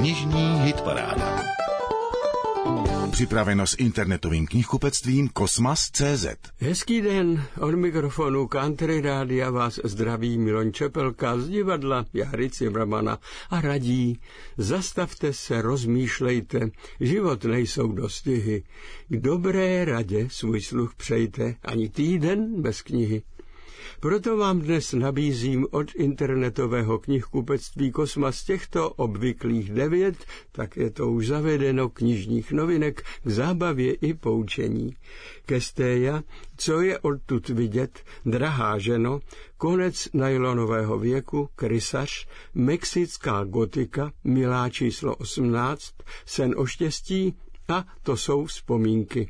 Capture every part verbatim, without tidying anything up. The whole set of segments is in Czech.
Knižní hitparáda. Připraveno s internetovým knihkupectvím Kosmas tečka cé zet. Hezký den, od mikrofonu Country Rádia vás zdraví Miloň Čepelka z divadla Jahry Cimrmana a radí: zastavte se, rozmýšlejte, život nejsou dostihy. K dobré radě svůj sluch přejte, ani týden bez knihy. Proto vám dnes nabízím od internetového knihkupectví Kosmas těchto obvyklých devět, tak je to už zavedeno, knižních novinek k zábavě i poučení. Kestéja, Co je odtud vidět, Drahá ženo, Konec nylonového věku, Krysař, Mexická gotika, Milá číslo osmnáct, Sen o štěstí a To jsou vzpomínky.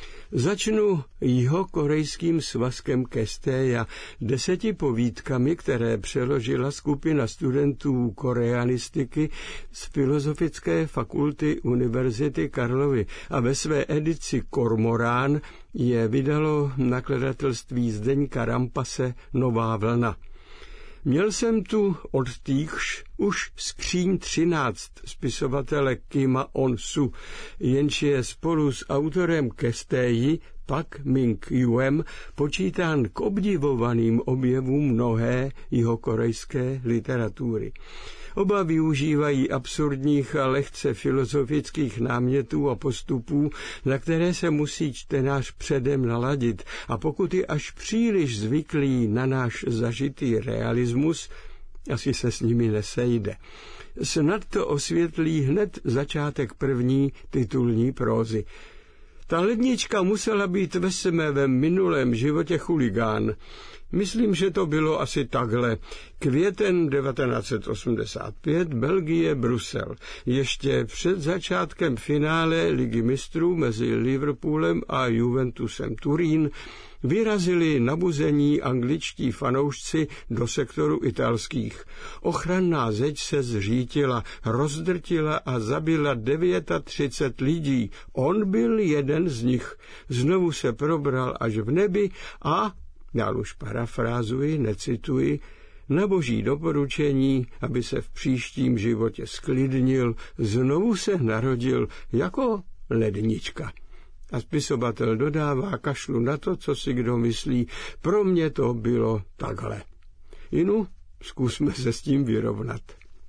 Začnu jihokorejským svazkem Kestéja, deseti povídkami, které přeložila skupina studentů koreanistiky z Filozofické fakulty Univerzity Karlovy a ve své edici Kormorán je vydalo nakladatelství Zdeňka Rampase Nová vlna. Měl jsem tu od týchž už skříň třináct spisovatele Kima On-su, jenž je spolu s autorem Kestéji Pak Ming-juem počítán k obdivovaným objevům mnohé jihokorejské literatury. Oba využívají absurdních a lehce filozofických námětů a postupů, na které se musí čtenář předem naladit, a pokud je až příliš zvyklý na náš zažitý realismus, asi se s nimi nesejde. Snad to osvětlí hned začátek první titulní prózy. Ta lednička musela být ve svém minulém životě chuligán. Myslím, že to bylo asi takhle. Květen devatenáct set osmdesát pět, Belgie, Brusel. Ještě před začátkem finále Ligy mistrů mezi Liverpoolem a Juventusem Turín vyrazili nabuzení angličtí fanoušci do sektoru italských. Ochranná zeď se zřítila, rozdrtila a zabila třicet devět lidí. On byl jeden z nich. Znovu se probral až v nebi a, já už parafrázuji, necituji, na boží doporučení, aby se v příštím životě sklidnil, znovu se narodil jako lednička. A spisovatel dodává: kašlu na to, co si kdo myslí, pro mě to bylo takhle. Inu, zkusme se s tím vyrovnat.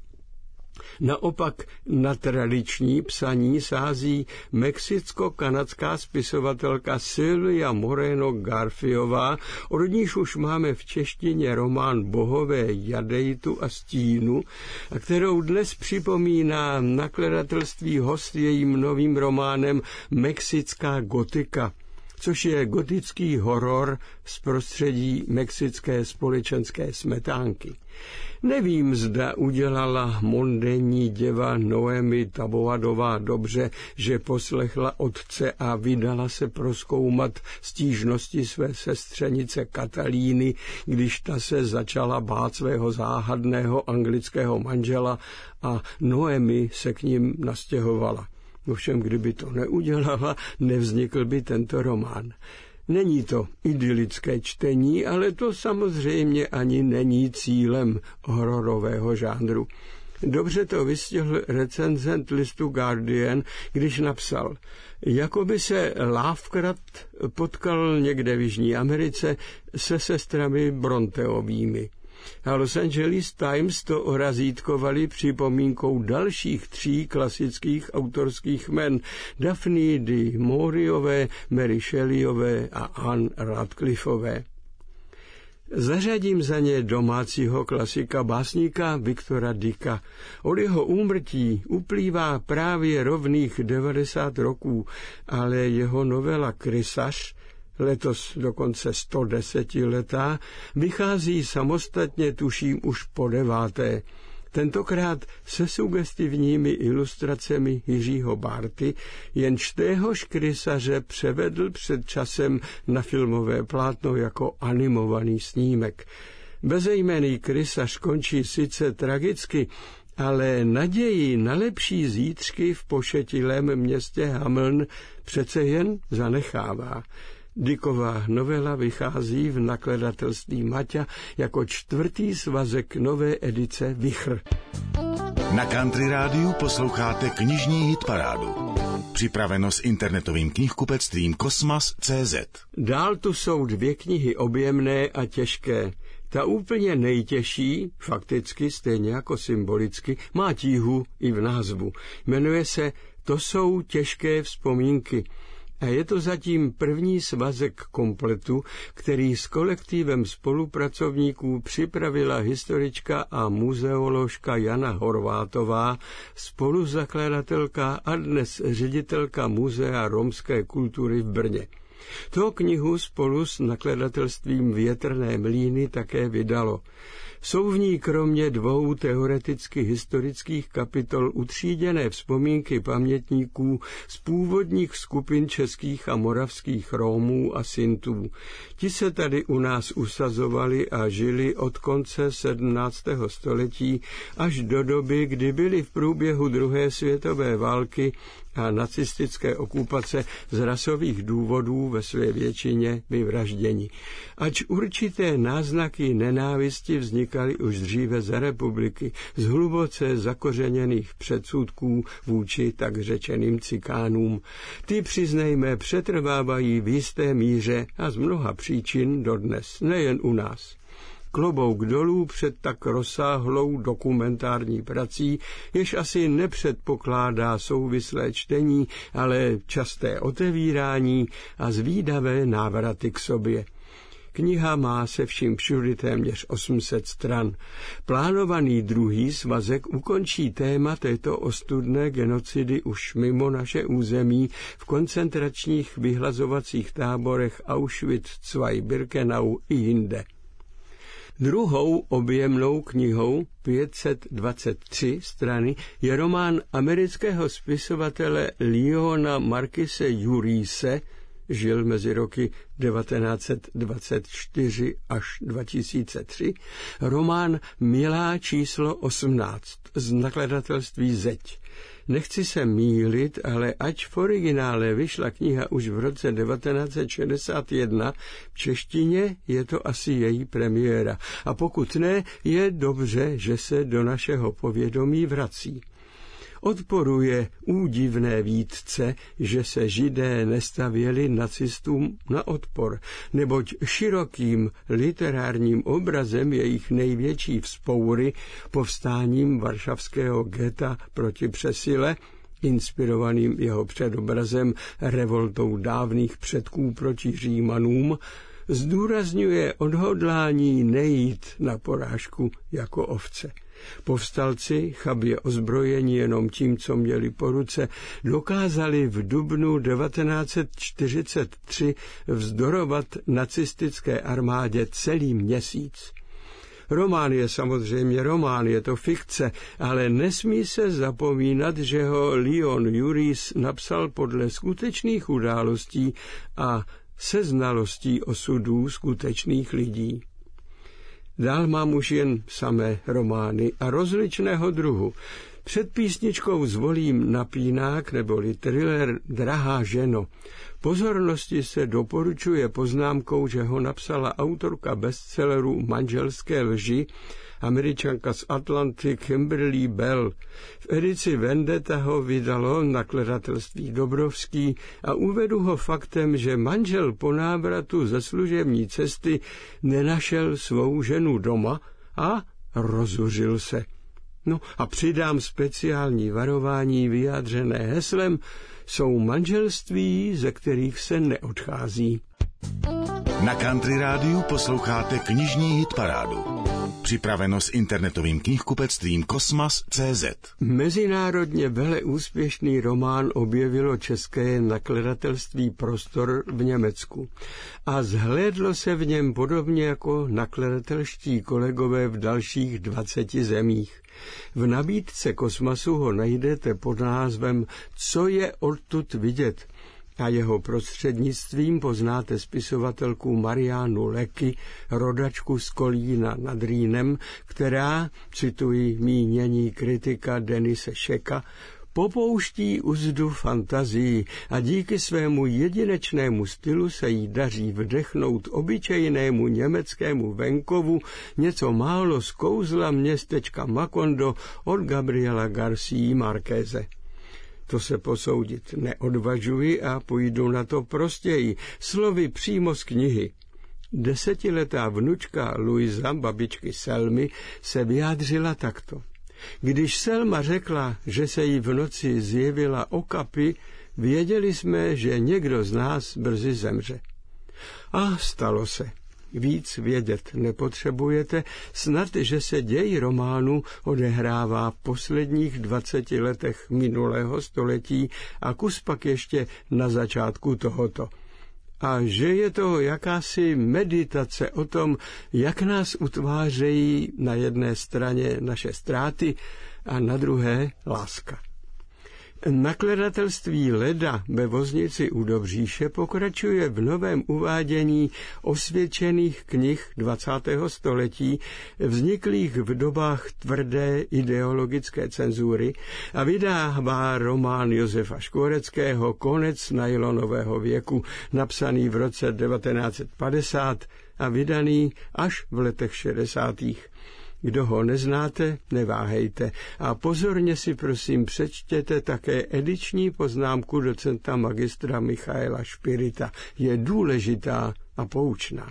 Naopak na tradiční psaní sází mexicko-kanadská spisovatelka Silvia Moreno Garfiová, od níž už máme v češtině román Bohové jadejtu a stínu, a kterou dnes připomíná nakladatelství Host jejím novým románem Mexická gotika, což je gotický horor z prostředí mexické společenské smetánky. Nevím, zda udělala mondénní děva Noemi Taboadová dobře, že poslechla otce a vydala se prozkoumat stížnosti své sestřenice Katalíny, když ta se začala bát svého záhadného anglického manžela a Noemi se k ním nastěhovala. Ovšem, kdyby to neudělala, nevznikl by tento román. Není to idylické čtení, ale to samozřejmě ani není cílem hororového žánru. Dobře to vystihl recenzent listu Guardian, když napsal: jakoby se Lovecraft potkal někde v Jižní Americe se sestrami Bronteovými. A Los Angeles Times to orazítkovali připomínkou dalších tří klasických autorských jmen: Daphne du Mauriové, Mary Shelleyové a Anne Radcliffeové. Zařadím za ně domácího klasika básníka Viktora Dicka. Od jeho úmrtí uplývá právě rovných devadesát roků, ale jeho novela Krysař, letos dokonce sto desetiletá, vychází samostatně, tuším už po deváté. Tentokrát se sugestivními ilustracemi Jiřího Bárty, jenž téhož Krysaře převedl před časem na filmové plátno jako animovaný snímek. Bezejmenný Krysař končí sice tragicky, ale naději na lepší zítřky v pošetilém městě Hameln přece jen zanechává. Dicková novela vychází v nakladatelství Maťa jako čtvrtý svazek nové edice Vichr. Na Country Rádiu posloucháte knižní hitparádu. Připraveno s internetovým knihkupectvím Kosmas tečka cé zet. Dál tu jsou dvě knihy objemné a těžké. Ta úplně nejtěžší, fakticky stejně jako symbolicky, má tíhu i v názvu. Jmenuje se To jsou těžké vzpomínky. A je to zatím první svazek kompletu, který s kolektivem spolupracovníků připravila historička a muzeoložka Jana Horvátová, spoluzakladatelka a dnes ředitelka Muzea romské kultury v Brně. Tu knihu spolu s nakladatelstvím Větrné mlýny také vydalo. Jsou v ní kromě dvou teoreticky historických kapitol utříděné vzpomínky pamětníků z původních skupin českých a moravských Rómů a Sintů. Ti se tady u nás usazovali a žili od konce sedmnáctého století až do doby, kdy byli v průběhu druhé světové války a nacistické okupace z rasových důvodů ve své většině vyvražděni. Ač určité náznaky nenávisti vznikaly už dříve za republiky z hluboce zakořeněných předsudků vůči tak řečeným cikánům, ty, přiznejme, přetrvávají v jisté míře a z mnoha příčin dodnes, nejen u nás. Klobouk dolů před tak rozsáhlou dokumentární prací, jež asi nepředpokládá souvislé čtení, ale časté otevírání a zvídavé návraty k sobě. Kniha má se vším všudy téměř osm set stran. Plánovaný druhý svazek ukončí téma této ostudné genocidy už mimo naše území v koncentračních vyhlazovacích táborech Auschwitz-Birkenau i jinde. Druhou objemnou knihou, pět set dvacet tři strany, je román amerického spisovatele Leona Marquise Jurise, žil mezi roky devatenáct set dvacet čtyři až dva tisíce tři, román Milá číslo osmnáct z nakladatelství Zeď. Nechci se mýlit, ale ač v originále vyšla kniha už v roce devatenáct set šedesát jedna, v češtině je to asi její premiéra. A pokud ne, je dobře, že se do našeho povědomí vrací. Odporuje údivné výtce, že se Židé nestavěli nacistům na odpor, neboť širokým literárním obrazem jejich největší vzpoury, povstáním varšavského geta proti přesile, inspirovaným jeho předobrazem revoltou dávných předků proti Římanům, zdůrazňuje odhodlání nejít na porážku jako ovce. Povstalci, chabě ozbrojení jenom tím, co měli po ruce, dokázali v dubnu devatenáct set čtyřicet tři vzdorovat nacistické armádě celý měsíc. Román je samozřejmě román, je to fikce, ale nesmí se zapomínat, že ho Leon Juris napsal podle skutečných událostí a se znalostí osudů skutečných lidí. Dál mám už jen samé romány a rozličného druhu. Před písničkou zvolím napínák neboli thriller Drahá ženo. Pozornosti se doporučuje poznámkou, že ho napsala autorka bestselleru Manželské lži, Američanka z Atlanty Kimberly Bell. V edici Vendetta ho vydalo nakladatelství Dobrovský a uvedu ho faktem, že manžel po návratu ze služební cesty nenašel svou ženu doma a rozuřil se. No a přidám speciální varování vyjádřené heslem: jsou manželství, ze kterých se neodchází. Na Country Rádiu posloucháte knižní hitparádu. Připraveno s internetovým knihkupectvím Kosmas tečka cé zet. Mezinárodně veleúspěšný román objevilo české nakladatelství Prostor v Německu a zhlédlo se v něm podobně jako nakladatelští kolegové v dalších dvaceti zemích. V nabídce Kosmasu ho najdete pod názvem Co je odtud vidět a jeho prostřednictvím poznáte spisovatelku Mariánu Leky, rodačku z Kolína nad Rýnem, která, cituji mínění kritika Denise Šeka, popouští uzdu fantazii a díky svému jedinečnému stylu se jí daří vdechnout obyčejnému německému venkovu něco málo z kouzla městečka Macondo od Gabriela García Márqueze. To se posoudit neodvažuji a půjdu na to prostěji, slovy přímo z knihy. Desetiletá vnučka Luisa, babičky Selmy, se vyjádřila takto. Když Selma řekla, že se jí v noci zjevila okapy, věděli jsme, že někdo z nás brzy zemře. A stalo se. Víc vědět nepotřebujete, snad, že se děj románu odehrává v posledních dvaceti letech minulého století a kus pak ještě na začátku tohoto. A že je to jakási meditace o tom, jak nás utvářejí na jedné straně naše ztráty a na druhé láska. Nakladatelství Leda ve Voznici u Dobříše pokračuje v novém uvádění osvědčených knih dvacátého století, vzniklých v dobách tvrdé ideologické cenzury, a vydává román Josefa Škvoreckého Konec nylonového věku, napsaný v roce devatenáct set padesát a vydaný až v letech šedesátých. Kdo ho neznáte, neváhejte a pozorně si prosím přečtěte také ediční poznámku docenta magistra Michaela Špirita. Je důležitá a poučná.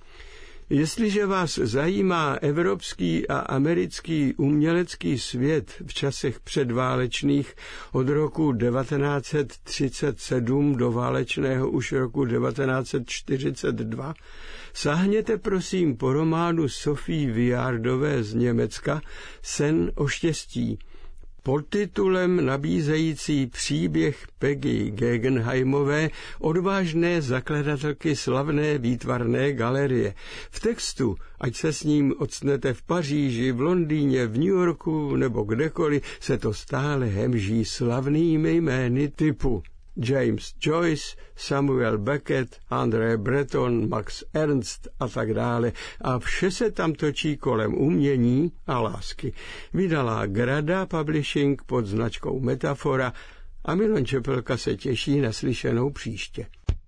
Jestliže vás zajímá evropský a americký umělecký svět v časech předválečných od roku devatenáct set třicet sedm do válečného už roku devatenáct set čtyřicet dva, sáhněte prosím po románu Sophie Viardové z Německa Sen o štěstí, pod titulem nabízející příběh Peggy Gegenheimové, odvážné zakladatelky slavné výtvarné galerie. V textu, ať se s ním octnete v Paříži, v Londýně, v New Yorku nebo kdekoliv, se to stále hemží slavnými jmény typu James Joyce, Samuel Beckett, André Breton, Max Ernst a tak dále. A vše se tam točí kolem umění a lásky. Vydala Grada Publishing pod značkou Metafora a Milan Čepelka se těší na slyšenou příště.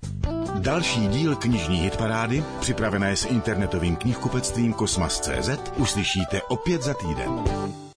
Další díl knižní hitparády, připravené s internetovým knihkupectvím Kosmas tečka cé zet, uslyšíte opět za týden.